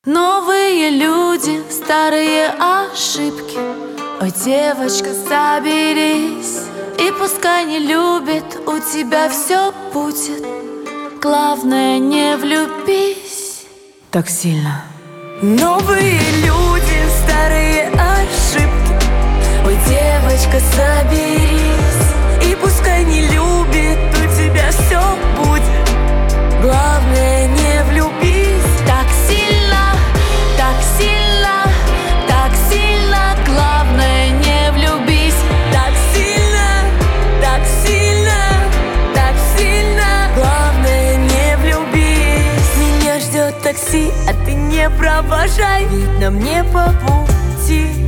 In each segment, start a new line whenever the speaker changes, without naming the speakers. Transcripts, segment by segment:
Новые люди, старые ошибки. Ой, девочка, соберись. И пускай не любит, у тебя все будет. Главное, не влюбись так сильно.
Новые люди, старые ошибки. Ой, девочка, соберись. И пускай не любит, у тебя все будет. Главное, не влюбись
так сильно, так сильно, так сильно. Главное, не влюбись
так сильно, так сильно, так сильно. Главное, не влюбись. Меня ждет такси, а ты не провожай, ведь нам не по пути.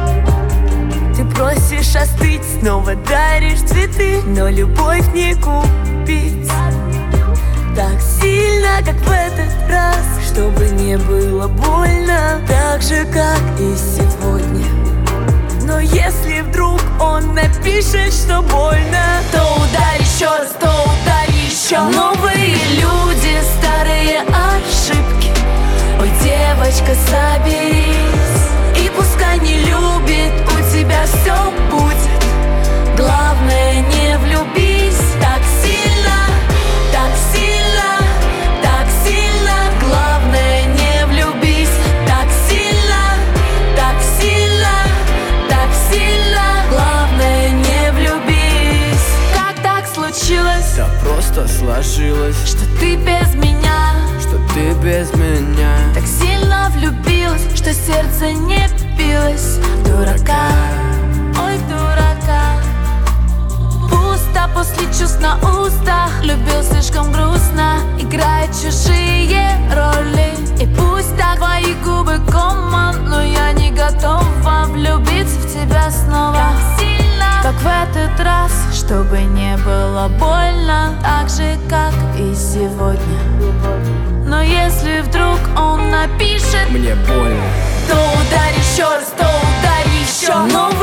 Ты просишь остыть, снова даришь цветы, но любовь не купить так сильно, как в этот раз, чтобы не было больно, так же, как и сегодня. Но если вдруг он напишет, что больно,
то ударь еще раз, то ударь еще. Новые люди, старые ошибки. Ой, девочка, соберись. И пускай не любит, у тебя все будет. Главное, не влюбись так сильно, так сильно, так сильно. Главное, не влюбись так сильно, так сильно, так сильно. Главное, не влюбись. Как так случилось?
Да просто сложилось,
что ты без меня,
что ты без меня.
Так сильно влюбилась, что сердце не билось. Дурака, ой, дурака. Пусто после чувств на устах. Любил слишком грустно, играет чужие роли. И пусть так твои губы кома, но я не готова влюбиться в тебя снова так сильно, как в этот раз, чтобы не было больно, так же, как и сегодня. Но если вдруг он напишет
мне больно,
то ударь еще раз, то ударь еще.